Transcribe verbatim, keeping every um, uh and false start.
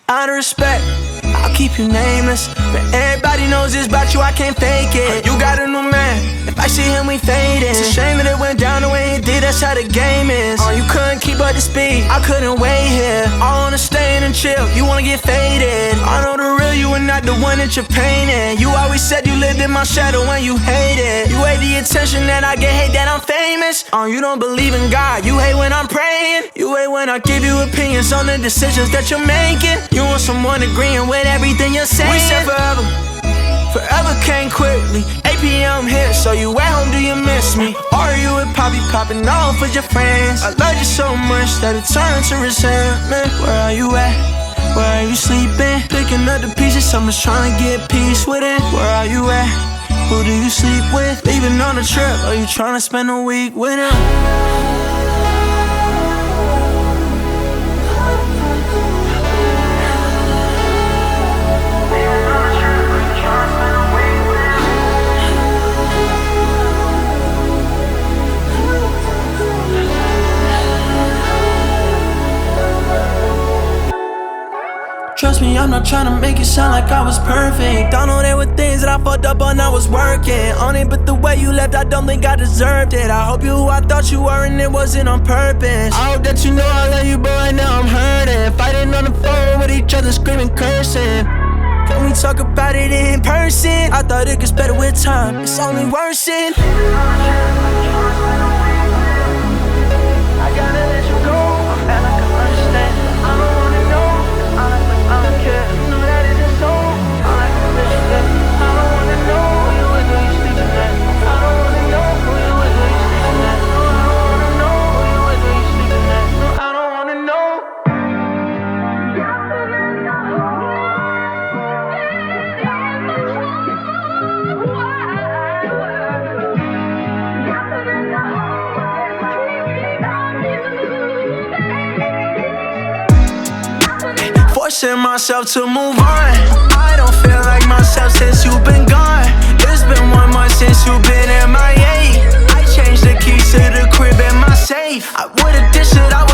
Out of respect, I'll keep you nameless, but everybody knows it's about you, I can't fake it. You got a new man, if I see him we fading. It's a shame that it went down the way it did, that's how the game is. Oh, you couldn't keep up the speed, I couldn't wait here. I wanna stay in and chill, you wanna get faded. I know the real you and not the one that you're painting. You always said you lived in my shadow when you hate it. You hate the attention that I get, hate that I'm famous. Oh, you don't believe in God, you hate when I'm praying. You hate when I give you opinions on the decisions that you're making. You want someone agreeing with everything you're saying. We said forever, forever came quickly. eight P M hit, so you at home, do you miss me? Or are you with Poppy popping off with your friends? I love you so much that it turned to resentment. Where are you at? Where are you sleeping? Picking up the pieces, someone's trying to get peace with it. Where are you at? Who do you sleep with? Leaving on a trip, or you trying to spend a week with him? Trust me, I'm not trying to make it sound like I was perfect. I know there were things that I fucked up on, I was working on it. But the way you left, I don't think I deserved it. I hope you who I thought you were and it wasn't on purpose. I hope that you know I love you, boy, now I'm hurting. Fighting on the phone with each other, screaming, cursing. Can we talk about it in person? I thought it gets better with time, it's only worsened. I gotta let you go, I'm bad, I can understand. I don't wanna know, I don't care. No, that isn't so. I like to listen to that. I don't wanna know who you with, who you sleeping at. I don't wanna know who you with, who you sleeping at. No, I don't wanna know who you with, who you sleeping at. No, I don't wanna know. Forcing myself to move on. I don't feel like myself since you've been gone. It's been one month since you've been M I A. I changed the keys to the crib in my safe. I would've dished it, I